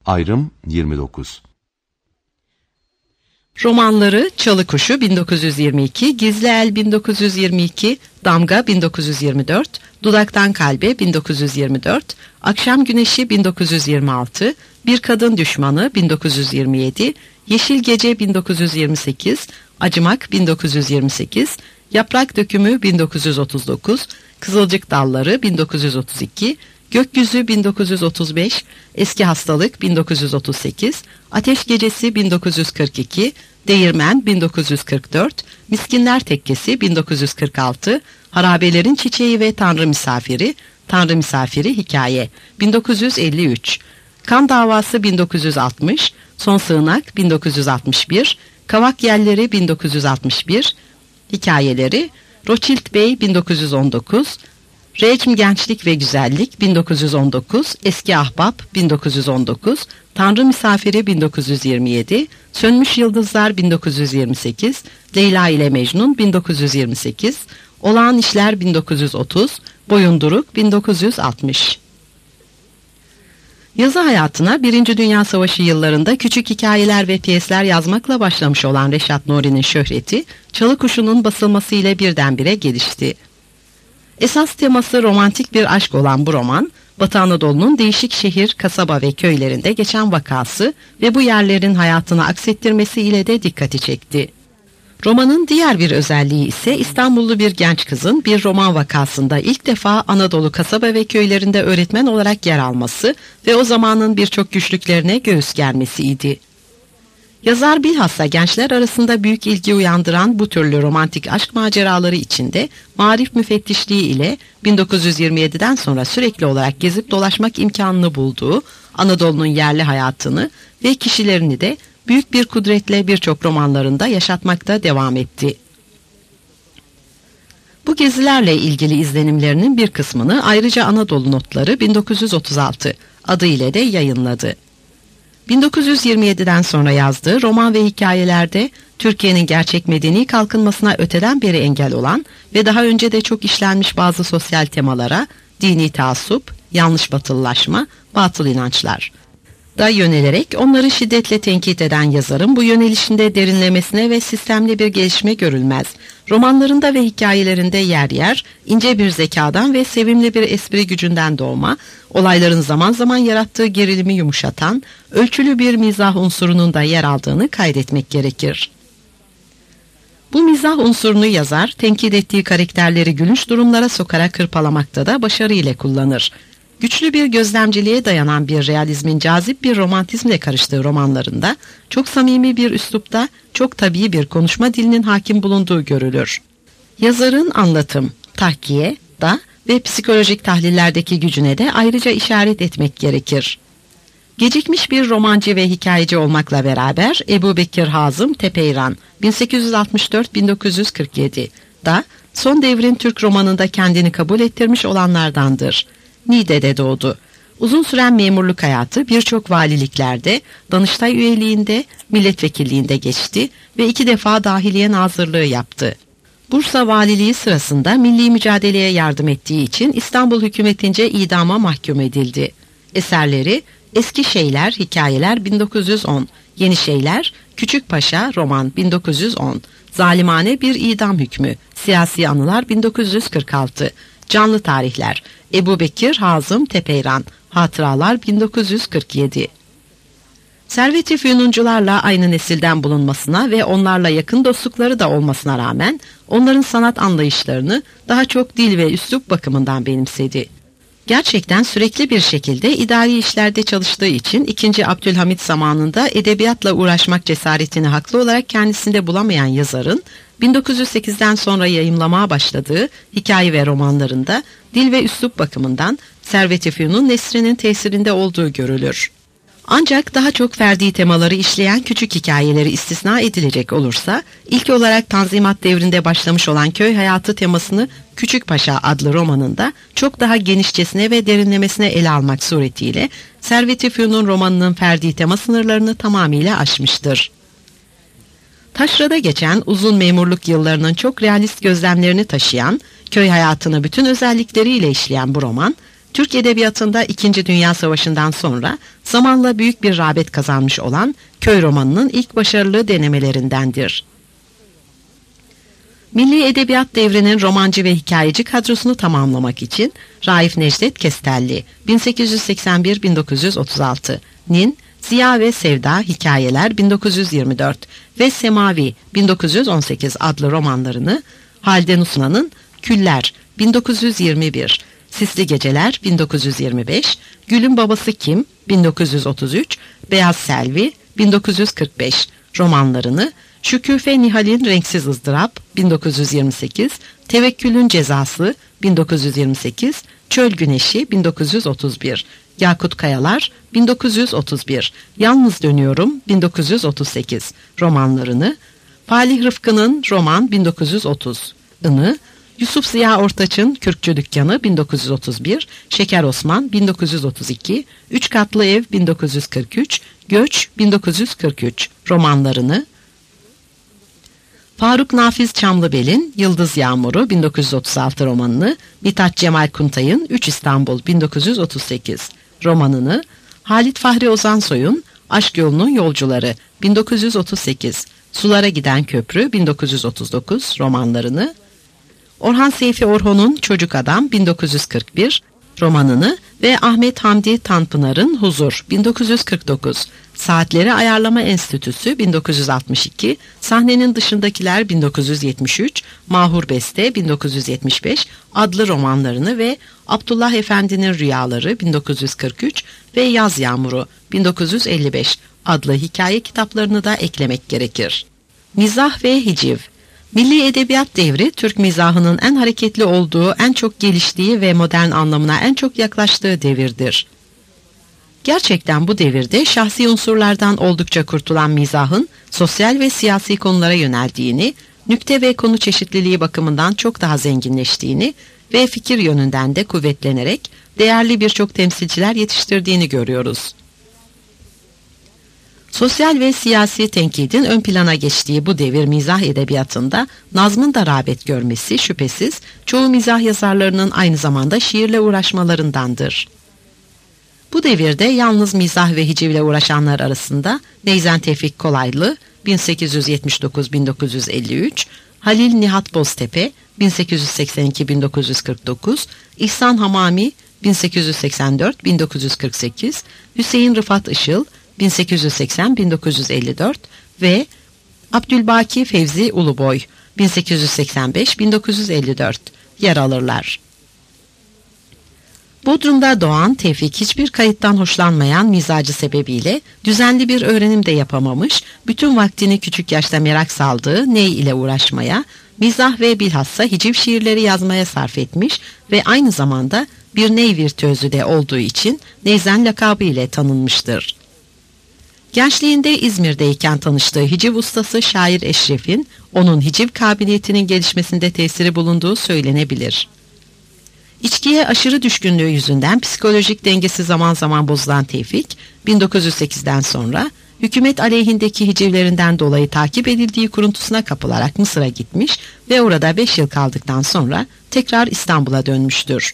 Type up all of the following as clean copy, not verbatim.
Ayrım 29. Romanları Çalı Kuşu 1922, Gizli El 1922, Damga 1924, Dudaktan Kalbe 1924, Akşam Güneşi 1926, Bir Kadın Düşmanı 1927, Yeşil Gece 1928, Acımak 1928, Yaprak Dökümü 1939, Kızılcık Dalları 1932, Gökyüzü 1935, Eski Hastalık 1938, Ateş Gecesi 1942, Değirmen 1944, Miskinler Tekkesi 1946, Harabelerin Çiçeği ve Tanrı Misafiri, Tanrı Misafiri Hikaye 1953, Kan Davası 1960, Son Sığınak 1961, Kavak Yelleri 1961, Hikayeleri, Rothschild Bey 1919, Recm Gençlik ve Güzellik 1919, Eski Ahbap 1919, Tanrı Misafiri 1927, Sönmüş Yıldızlar 1928, Leyla ile Mecnun 1928, Olağan İşler 1930, Boyunduruk 1960. Yazı hayatına 1. Dünya Savaşı yıllarında küçük hikayeler ve piyesler yazmakla başlamış olan Reşat Nuri'nin şöhreti, Çalı Kuşu'nun basılması ile birdenbire gelişti. Esas teması romantik bir aşk olan bu roman, Batı Anadolu'nun değişik şehir, kasaba ve köylerinde geçen vakası ve bu yerlerin hayatını aksettirmesi ile de dikkati çekti. Romanın diğer bir özelliği ise İstanbullu bir genç kızın bir roman vakasında ilk defa Anadolu kasaba ve köylerinde öğretmen olarak yer alması ve o zamanın birçok güçlüklerine göğüs germesiydi. Yazar bilhassa gençler arasında büyük ilgi uyandıran bu türlü romantik aşk maceraları içinde marif müfettişliği ile 1927'den sonra sürekli olarak gezip dolaşmak imkanını bulduğu Anadolu'nun yerli hayatını ve kişilerini de büyük bir kudretle birçok romanlarında yaşatmakta devam etti. Bu gezilerle ilgili izlenimlerinin bir kısmını ayrıca Anadolu Notları 1936 adı ile de yayınladı. 1927'den sonra yazdığı roman ve hikayelerde Türkiye'nin gerçek medeni kalkınmasına öteden beri engel olan ve daha önce de çok işlenmiş bazı sosyal temalara, dini taassup, yanlış batılılaşma, batıl inançlar da yönelerek onları şiddetle tenkit eden yazarın bu yönelişinde derinlemesine ve sistemli bir gelişme görülmez. Romanlarında ve hikayelerinde yer yer ince bir zekadan ve sevimli bir espri gücünden doğma, olayların zaman zaman yarattığı gerilimi yumuşatan, ölçülü bir mizah unsurunun da yer aldığını kaydetmek gerekir. Bu mizah unsurunu yazar, tenkit ettiği karakterleri gülünç durumlara sokarak hırpalamakta da başarıyla kullanır. Güçlü bir gözlemciliğe dayanan bir realizmin cazip bir romantizmle karıştığı romanlarında çok samimi bir üslupta, çok tabii bir konuşma dilinin hakim bulunduğu görülür. Yazarın anlatım, tahkiye, da ve psikolojik tahlillerdeki gücüne de ayrıca işaret etmek gerekir. Gecikmiş bir romancı ve hikayeci olmakla beraber Ebubekir Hazım Tepeyran 1864-1947 da son devrin Türk romanında kendini kabul ettirmiş olanlardandır. Niğde'de doğdu. Uzun süren memurluk hayatı birçok valiliklerde, Danıştay üyeliğinde, milletvekilliğinde geçti ve 2 defa Dahiliye Nazırlığı yaptı. Bursa valiliği sırasında milli mücadeleye yardım ettiği için İstanbul hükümetince idama mahkum edildi. Eserleri Eski Şeyler, Hikayeler 1910, Yeni Şeyler, Küçük Paşa, Roman 1910, Zalimane Bir İdam Hükmü, Siyasi Anılar 1946, Canlı Tarihler, Ebubekir Hazım Tepeyran, Hatıralar 1947. Servet-i Fünuncularla aynı nesilden bulunmasına ve onlarla yakın dostlukları da olmasına rağmen onların sanat anlayışlarını daha çok dil ve üslup bakımından benimsedi. Gerçekten sürekli bir şekilde idari işlerde çalıştığı için 2. Abdülhamit zamanında edebiyatla uğraşmak cesaretini haklı olarak kendisinde bulamayan yazarın 1908'den sonra yayımlamaya başladığı hikaye ve romanlarında dil ve üslup bakımından Servet-i Fünun nesrinin tesirinde olduğu görülür. Ancak daha çok ferdi temaları işleyen küçük hikayeleri istisna edilecek olursa, ilk olarak Tanzimat devrinde başlamış olan köy hayatı temasını Küçük Paşa adlı romanında çok daha genişçesine ve derinlemesine ele almak suretiyle Servet-i Fünun romanının ferdi tema sınırlarını tamamıyla aşmıştır. Taşra'da geçen uzun memurluk yıllarının çok realist gözlemlerini taşıyan, köy hayatını bütün özellikleriyle işleyen bu roman, Türk edebiyatında 2. Dünya Savaşı'ndan sonra zamanla büyük bir rağbet kazanmış olan köy romanının ilk başarılı denemelerindendir. Milli Edebiyat devrinin romancı ve hikayeci kadrosunu tamamlamak için Raif Necdet Kestelli 1881-1936, Nin, Ziya ve Sevda Hikayeler 1924 ve Semavi 1918 adlı romanlarını, Halide Nusna'nın Küller 1921, Sisli Geceler 1925, Gül'ün Babası Kim 1933, Beyaz Selvi 1945 romanlarını, Şüküfe Nihal'in Renksiz Izdırap 1928, Tevekkülün Cezası 1928, Çöl Güneşi 1931, Yakut Kayalar 1931, Yalnız Dönüyorum 1938 romanlarını, Falih Rıfkı'nın Roman 1930'ını, Yusuf Ziya Ortaç'ın Kürkçü Dükkanı 1931, Şeker Osman 1932, Üç Katlı Ev 1943, Göç 1943 romanlarını, Faruk Nafiz Çamlıbel'in Yıldız Yağmuru 1936 romanını, Mithat Cemal Kuntay'ın Üç İstanbul 1938 romanını, Halit Fahri Ozansoy'un Aşk Yolunun Yolcuları 1938, Sulara Giden Köprü 1939 romanlarını, Orhan Seyfi Orhon'un Çocuk Adam 1941 romanını ve Ahmet Hamdi Tanpınar'ın Huzur 1949, Saatleri Ayarlama Enstitüsü 1962, Sahnenin Dışındakiler 1973, Mahur Beste 1975 adlı romanlarını ve Abdullah Efendi'nin Rüyaları 1943 ve Yaz Yağmuru 1955 adlı hikaye kitaplarını da eklemek gerekir. Mizah ve hiciv. Milli Edebiyat devri, Türk mizahının en hareketli olduğu, en çok geliştiği ve modern anlamına en çok yaklaştığı devirdir. Gerçekten bu devirde şahsi unsurlardan oldukça kurtulan mizahın sosyal ve siyasi konulara yöneldiğini, nükte ve konu çeşitliliği bakımından çok daha zenginleştiğini ve fikir yönünden de kuvvetlenerek değerli birçok temsilciler yetiştirdiğini görüyoruz. Sosyal ve siyasi tenkidin ön plana geçtiği bu devir mizah edebiyatında nazmın da rağbet görmesi şüphesiz çoğu mizah yazarlarının aynı zamanda şiirle uğraşmalarındandır. Bu devirde yalnız mizah ve hicivle uğraşanlar arasında Neyzen Tevfik Kolaylı 1879-1953, Halil Nihat Boztepe 1882-1949, İhsan Hamami 1884-1948, Hüseyin Rıfat Işıl 1880-1954 ve Abdülbaki Fevzi Uluboy 1885-1954 yer alırlar. Bodrum'da doğan Tevfik hiçbir kayıttan hoşlanmayan mizacı sebebiyle düzenli bir öğrenim de yapamamış, bütün vaktini küçük yaşta merak saldığı ney ile uğraşmaya, mizah ve bilhassa hiciv şiirleri yazmaya sarf etmiş ve aynı zamanda bir ney virtüözü de olduğu için Neyzen lakabı ile tanınmıştır. Gençliğinde İzmir'deyken tanıştığı hiciv ustası şair Eşref'in onun hiciv kabiliyetinin gelişmesinde tesiri bulunduğu söylenebilir. İçkiye aşırı düşkünlüğü yüzünden psikolojik dengesi zaman zaman bozulan Tevfik, 1908'den sonra hükümet aleyhindeki hicivlerinden dolayı takip edildiği kuruntusuna kapılarak Mısır'a gitmiş ve orada 5 yıl kaldıktan sonra tekrar İstanbul'a dönmüştür.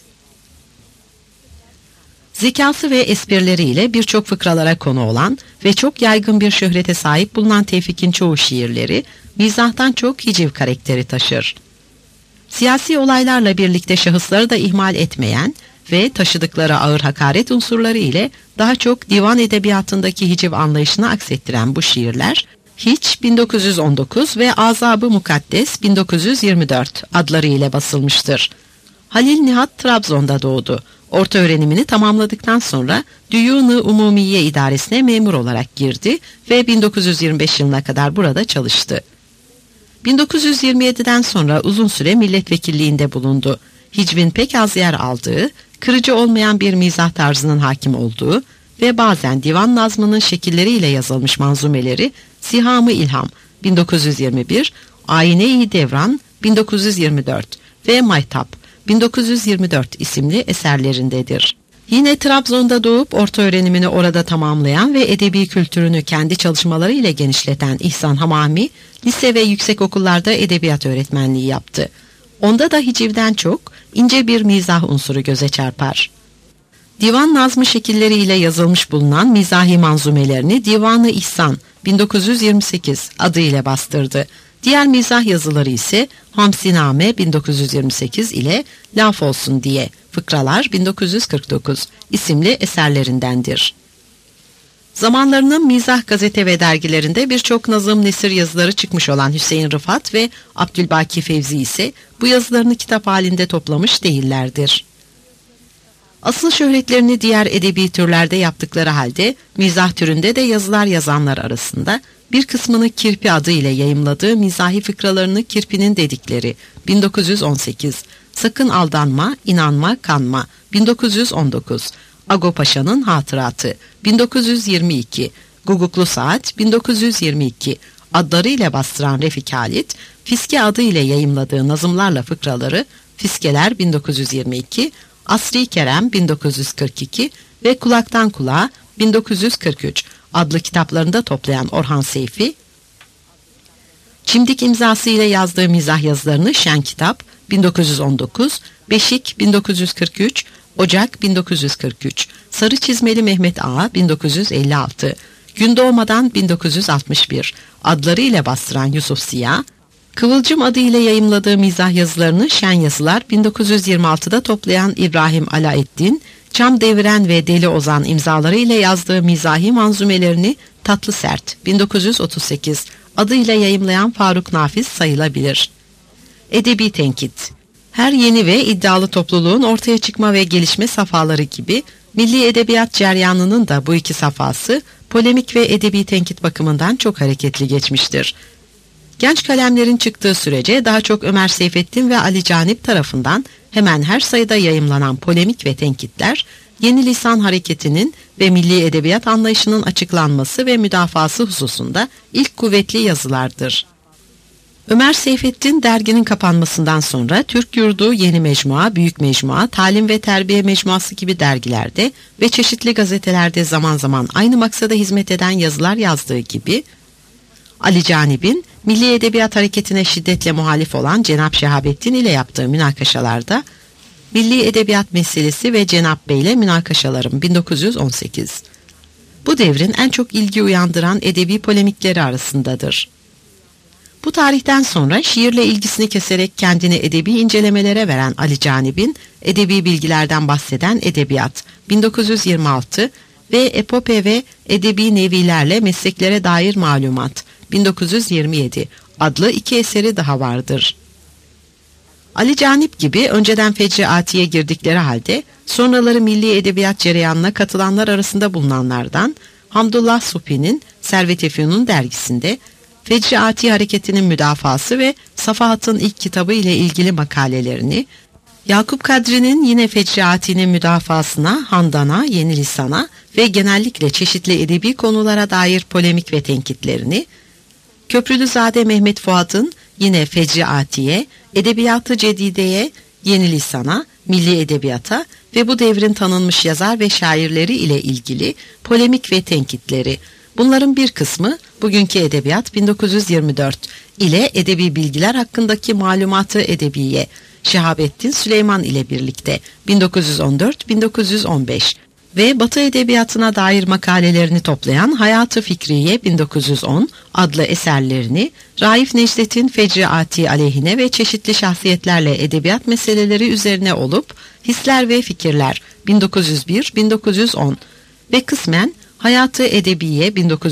Zekası ve esprileriyle birçok fıkralara konu olan ve çok yaygın bir şöhrete sahip bulunan Tevfik'in çoğu şiirleri mizahtan çok hiciv karakteri taşır. Siyasi olaylarla birlikte şahısları da ihmal etmeyen ve taşıdıkları ağır hakaret unsurları ile daha çok divan edebiyatındaki hiciv anlayışını aksettiren bu şiirler, Hiç 1919 ve Azab-ı Mukaddes 1924 adları ile basılmıştır. Halil Nihat Trabzon'da doğdu. Orta öğrenimini tamamladıktan sonra Düyun-ı Umumiye İdaresi'ne memur olarak girdi ve 1925 yılına kadar burada çalıştı. 1927'den sonra uzun süre milletvekilliğinde bulundu. Hicvin pek az yer aldığı, kırıcı olmayan bir mizah tarzının hakim olduğu ve bazen divan nazmının şekilleriyle yazılmış manzumeleri Siham-ı İlham 1921, Ayine-i Devran 1924 ve Maytap 1924 isimli eserlerindedir. Yine Trabzon'da doğup orta öğrenimini orada tamamlayan ve edebi kültürünü kendi çalışmaları ile genişleten İhsan Hamami, lise ve yüksekokullarda edebiyat öğretmenliği yaptı. Onda da hicivden çok ince bir mizah unsuru göze çarpar. Divan nazmı şekilleriyle yazılmış bulunan mizahi manzumelerini Divan-ı İhsan 1928 adıyla bastırdı. Diğer mizah yazıları ise Hamsiname 1928 ile Laf Olsun diye Fıkralar 1949 isimli eserlerindendir. Zamanlarının mizah gazete ve dergilerinde birçok nazım nesir yazıları çıkmış olan Hüseyin Rıfat ve Abdülbaki Fevzi ise bu yazılarını kitap halinde toplamış değillerdir. Asıl şöhretlerini diğer edebi türlerde yaptıkları halde mizah türünde de yazılar yazanlar arasında bir kısmını Kirpi adı ile yayımladığı mizahi fıkralarını Kirpi'nin dedikleri 1918, Sakın Aldanma, İnanma, Kanma 1919, Ago Paşa'nın Hatıratı 1922, Guguklu Saat 1922 adlarıyla bastıran Refik Halit, Fiske adı ile yayımladığı nazımlarla fıkraları Fiskeler 1922, Asri Kerem 1942 ve Kulaktan Kulağa 1943 adlı kitaplarında toplayan Orhan Seyfi, Çimdik imzası ile yazdığı mizah yazılarını Şen Kitap 1919, Beşik 1943, Ocak 1943, Sarı Çizmeli Mehmet Ağa 1956, Gündoğmadan 1961 adlarıyla bastıran Yusuf Siyah, Kıvılcım adı ile yayımladığı mizah yazılarını Şen Yazılar 1926'da toplayan İbrahim Alaeddin, Çam Deviren ve Deli Ozan imzaları ile yazdığı mizahi manzumelerini Tatlı Sert 1938 adıyla yayımlayan Faruk Nafiz sayılabilir. Edebi tenkit. Her yeni ve iddialı topluluğun ortaya çıkma ve gelişme safhaları gibi milli edebiyat ceryanının da bu iki safhası polemik ve edebi tenkit bakımından çok hareketli geçmiştir. Genç kalemlerin çıktığı sürece daha çok Ömer Seyfettin ve Ali Canip tarafından hemen her sayıda yayımlanan polemik ve tenkitler, yeni lisan hareketinin ve milli edebiyat anlayışının açıklanması ve müdafası hususunda ilk kuvvetli yazılardır. Ömer Seyfettin derginin kapanmasından sonra Türk Yurdu, Yeni Mecmua, Büyük Mecmua, Talim ve Terbiye Mecmuası gibi dergilerde ve çeşitli gazetelerde zaman zaman aynı maksada hizmet eden yazılar yazdığı gibi, Ali Canip'in milli edebiyat hareketine şiddetle muhalif olan Cenab Şehabettin ile yaptığı münakaşalarda Milli Edebiyat Meselesi ve Cenab Bey ile Münakaşalarım 1918. Bu devrin en çok ilgi uyandıran edebi polemikleri arasındadır. Bu tarihten sonra şiirle ilgisini keserek kendini edebi incelemelere veren Ali Canip'in edebi bilgilerden bahseden Edebiyat 1926 ve Epope ve Edebi Nevilerle Mesleklere Dair Malumat 1927 adlı iki eseri daha vardır. Ali Canip gibi önceden fecraatiye girdikleri halde sonraları milli edebiyat cereyanına katılanlar arasında bulunanlardan Hamdullah Supi'nin Servet-i Fünun dergisinde fecraati hareketinin müdafası ve Safahat'ın ilk kitabı ile ilgili makalelerini, Yakup Kadri'nin yine fecraatinin müdafasına, Handan'a, Yeni Lisan'a ve genellikle çeşitli edebi konulara dair polemik ve tenkitlerini, Köprülüzade Mehmet Fuad'ın yine fecraatiye, Edebiyatı Cedide'ye, Yeni Lisan'a, Milli Edebiyata ve bu devrin tanınmış yazar ve şairleri ile ilgili polemik ve tenkitleri. Bunların bir kısmı Bugünkü Edebiyat 1924 ile Edebi Bilgiler hakkındaki Malumatı Edebiye, Şehabettin Süleyman ile birlikte 1914-1915 ve Batı Edebiyatına dair makalelerini toplayan Hayat-ı Fikriye 1910 adlı eserlerini Raif Necdet'in fecraati aleyhine ve çeşitli şahsiyetlerle edebiyat meseleleri üzerine olup Hisler ve Fikirler 1901-1910 ve kısmen Hayat-ı Edebiye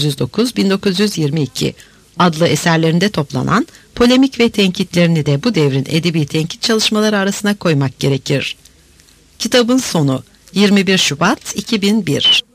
1909-1922 adlı eserlerinde toplanan polemik ve tenkitlerini de bu devrin edebi tenkit çalışmaları arasına koymak gerekir. Kitabın sonu 21 Şubat 2001